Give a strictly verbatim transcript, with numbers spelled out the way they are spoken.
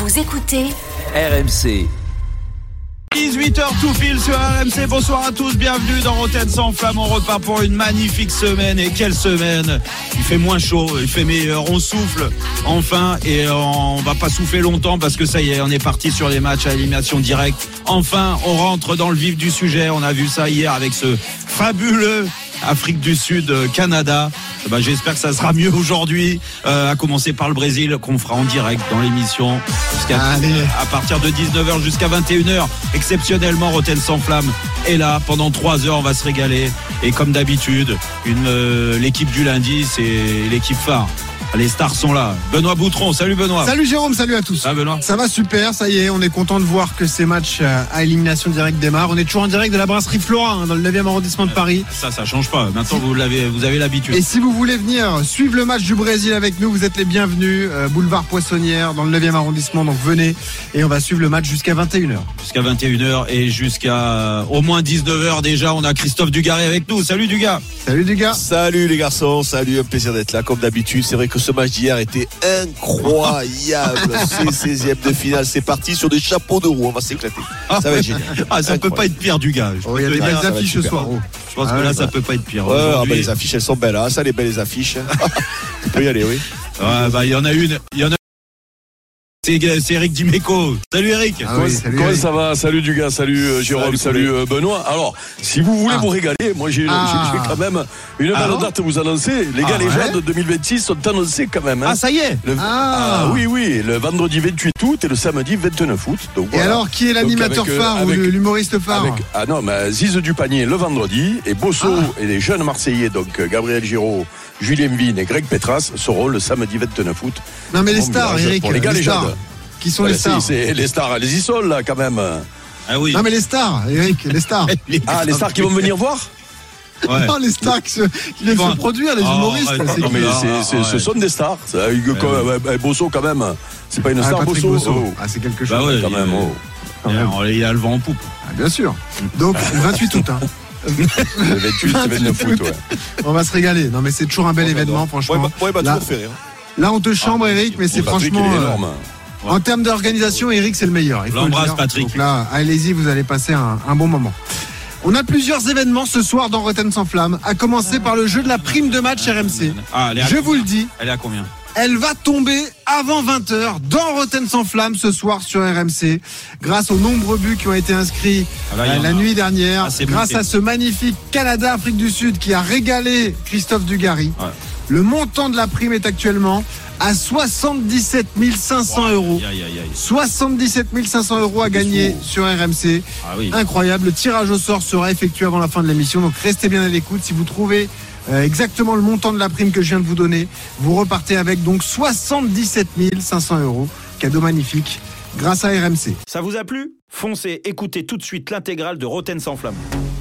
Vous écoutez R M C. dix-huit heures tout fil sur R M C. Bonsoir à tous, bienvenue dans Rotten sans flamme. On repart pour une magnifique semaine. Et quelle semaine! Il fait moins chaud, il fait meilleur, on souffle enfin. Et on va pas souffler longtemps parce que ça y est, on est parti sur les matchs à élimination directe. Enfin, on rentre dans le vif du sujet. On a vu ça hier avec ce fabuleux Afrique du Sud, Canada. Ben, j'espère que ça sera mieux aujourd'hui, euh, à commencer par le Brésil qu'on fera en direct dans l'émission jusqu'à à partir de dix-neuf heures jusqu'à vingt et une heures. Exceptionnellement, Rotten sans flamme est là pendant trois heures, on va se régaler. Et comme d'habitude, une euh, l'équipe du lundi, c'est l'équipe phare. Les stars sont là. Benoît Boutron, salut Benoît. Salut Jérôme, salut à tous. Ça, Benoît. Ça va super, ça y est, on est content de voir que ces matchs à élimination directe démarrent. On est toujours en direct de la brasserie Flora, hein, dans le neuvième arrondissement de Paris. Ça, ça change pas. Maintenant, vous l'avez, vous avez l'habitude. Et si vous voulez venir suivre le match du Brésil avec nous, vous êtes les bienvenus. Euh, boulevard Poissonnière, dans le neuvième arrondissement. Donc venez et on va suivre le match jusqu'à vingt et une heures. Jusqu'à vingt et une heures et jusqu'à au moins dix-neuf heures déjà. On a Christophe Dugarry avec nous. Salut Dugas. Salut Dugas. Salut les garçons, salut, un plaisir d'être là comme d'habitude. C'est vrai que ce match d'hier était incroyable. C'est seizième de finale, c'est parti sur des chapeaux de roue, on va s'éclater. Ça va être génial. Ah, ça peut pas être pire Dugas. Oh, il y a des belles ah, affiches ce soir. Oh. Je pense ah, que là, bah. ça peut pas être pire. Ouais, ah, bah, les affiches, elles sont belles. Hein. Ça, les belles affiches. Tu peux y aller, oui. Ouais, bah, il y en a une. Il y en a. C'est, c'est Eric Dimeco. Salut Eric. Ah oui, salut Comment Eric. Ça va? Salut Dugas, salut euh, Jérôme, salut, salut euh, Benoît. Alors, si vous voulez ah. vous régaler, moi j'ai, ah. j'ai, j'ai quand même une belle ah. date à vous annoncer. Les gars, ah, les ouais. gens de deux mille vingt-six sont annoncés quand même. Hein. Ah, ça y est. Le, ah. ah oui, oui, le vendredi vingt-huit août et le samedi vingt-neuf août. Donc, et voilà. Alors, qui est l'animateur avec, phare avec, ou l'humoriste phare? avec, Ah non, mais Ziz du Panier le vendredi et Bosso ah. et les jeunes Marseillais, donc Gabriel Giraud, Julien Vigne et Greg Petras seront le samedi vingt-neuf août. Non, mais les stars, Eric. Pour les gars, les stars. Qui sont ah les bah stars? si, c'est les stars, elles y sont là quand même. Ah oui. Non mais les stars, Eric, les stars. les ah, les stars qui vont venir voir? Ouais. Non, les stars qui, se, qui viennent bon. se produire, les oh, humoristes. Ouais, c'est non, mais c'est, c'est, ah, ce ouais. sont des stars. Ça, Hugo, ouais, ouais. Bosso quand même. C'est pas une star, ah, Bosso. Bosso. Oh. Ah, c'est quelque chose. Bah ouais, quand même. Oh. Quand même. Il a le vent en poupe. Ah, bien sûr. Donc, vingt-huit août. Hein. Le vingt-huit, vingt-neuf août, ouais. On va se régaler. Non, mais c'est toujours un bel événement, franchement. Moi, il m'a toujours fait rire. Là, on te chambre, Eric, mais c'est franchement. Ouais. En termes d'organisation, Eric, c'est le meilleur. Il L'embrasse, le Patrick. Donc là, allez-y, vous allez passer un, un bon moment. On a plusieurs événements ce soir dans Rotten sans flamme, à commencer par le jeu de la prime de match R M C. Ah, Je vous le dis. Elle est à combien? Elle va tomber avant vingt heures dans Rotten sans flamme ce soir sur R M C, grâce aux nombreux buts qui ont été inscrits ah là, la nuit dernière, ah, grâce monté. à ce magnifique Canada-Afrique du Sud qui a régalé Christophe Dugarry. Ouais. Le montant de la prime est actuellement à soixante-dix-sept mille cinq cents euros. Aïe, aïe, aïe. soixante-dix-sept mille cinq cents euros à gagner sur R M C. Ah, oui. Incroyable. Le tirage au sort sera effectué avant la fin de l'émission. Donc restez bien à l'écoute. Si vous trouvez euh, exactement le montant de la prime que je viens de vous donner, vous repartez avec donc soixante-dix-sept mille cinq cents euros. Cadeau magnifique grâce à R M C. Ça vous a plu? Foncez, écoutez tout de suite l'intégrale de Rotten sans flamme.